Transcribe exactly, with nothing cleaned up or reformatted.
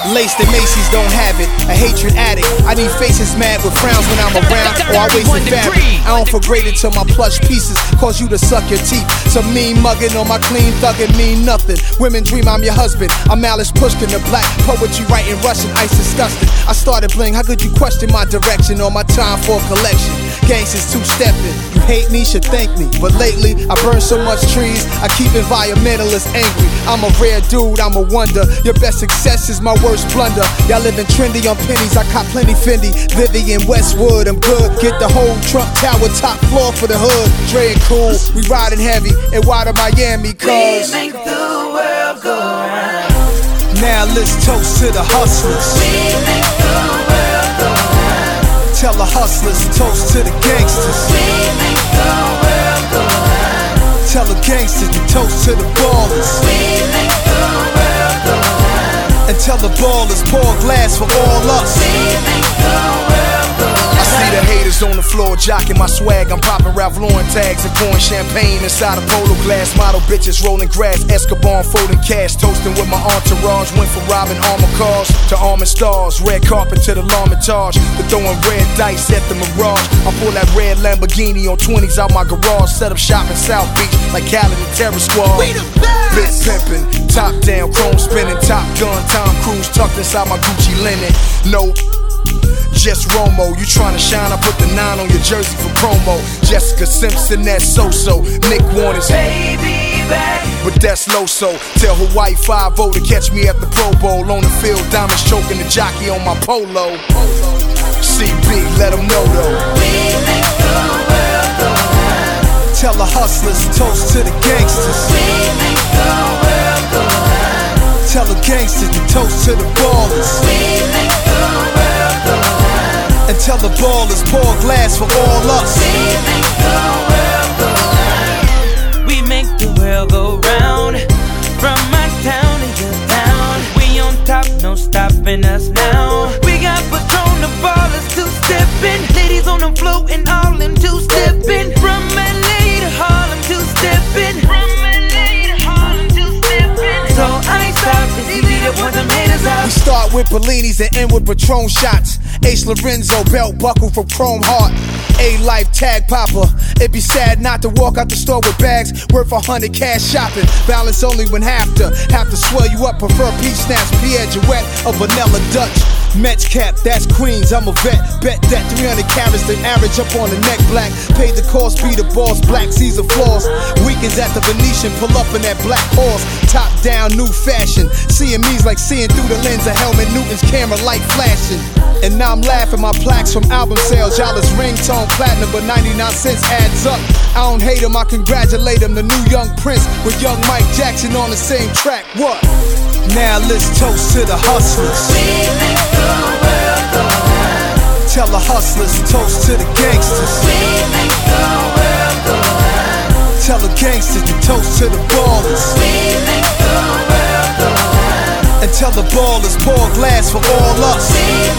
Laced and Macy's don't have it. A hatred addict. I need faces mad with frowns when I'm around, or I wasted fabric. I don't forgrade it till my plush pieces cause you to suck your teeth. Some mean mugging on my clean thugging mean nothing. Women dream I'm your husband. I'm Alice Pushkin, the black poetry writing Russian. Ice disgusting. I started bling. How could you question my direction or my time for collection? Gangsters two-stepping. You hate me, should thank me. But lately, I burn so much trees, I keep environmentalists angry. I'm a rare dude, I'm a wonder. Your best success is my worst blunder. Y'all living trendy on pennies, I cop plenty Fendi. Vivian Westwood, I'm good. Get the whole Trump Tower top floor for the hood. Dre and Cool, we riding heavy. And why to Miami, cause we make the world go round. Now let's toast to the hustlers. We make the world go round. Tell the hustlers, toast to the gangsters. We make the world go round. Tell the gangsters to toast to the ballers. We make the world go round. And tell the ballers pour a glass for all us. We make the world go round. I see the haters on the floor jocking my swag. I'm popping Ralph Lauren tags and pouring champagne inside a polo glass. Model bitches rolling grass, Escobar folding cash. Toasting with my entourage. Went from robbing armor cars to armor stars. Red carpet to the L'Armitage. To throwing red dice at the Mirage. I pull that red Lamborghini on twenties out my garage. Set up shop in South Beach like Cali and Terror Squad. We the best. Big pimpin', top down, chrome spinning, Top Gun, Tom Cruise tucked inside my Gucci linen. No, just Romo, you tryna shine, I put the nine on your jersey for promo. Jessica Simpson, that's so-so. Nick Warner's baby back, but that's low-so. Tell Hawaii five oh to catch me at the Pro Bowl. On the field, diamonds choking the jockey on my polo. C B, let them know though. We make the world go round. Tell the hustlers, toast to the gangsters. We make the world go round. Tell the gangsters to toast to the ballers. We make the world go round. And tell the ballers pour a glass for all us. We make the world go round. We make the world go round. From my town to your town, we on top, no stopping us now. We got Patron, the ballers two-stepping. Ladies on the floor and all in two-stepping. From L A to Harlem two-stepping. From L A to Harlem two-stepping. So I stop, it's easy to point them haters out. We start with Bellinis and end with Patron shots. Ace Lorenzo belt buckle from Chrome Heart. A-Life tag popper. It'd be sad not to walk out the store with bags worth a hundred cash shopping. Balance only when have to, have to swell you up. Prefer peach snaps, Pierre Jouet, or Vanilla Dutch. Mets cap, that's Queens, I'm a vet. Bet that three hundred carats, the average up on the neck black. Paid the cost, be the boss, black Caesar floors. Weekends at the Venetian, pull up in that black horse. Top down, new fashion. Seeing me's like seeing through the lens of Helmut Newton's camera light flashing. And now I'm laughing, my plaques from album sales. Y'all is ringtone platinum, but ninety-nine cents adds up. I don't hate him, I congratulate him. The new young Prince with young Mike Jackson on the same track. What? Now let's toast to the hustlers. We make the world go round. Tell the hustlers, toast to the gangsters. We make the world go round. Tell the gangsters to toast to the ballers. We make the world go round. And tell the ballers pour a glass for all us. We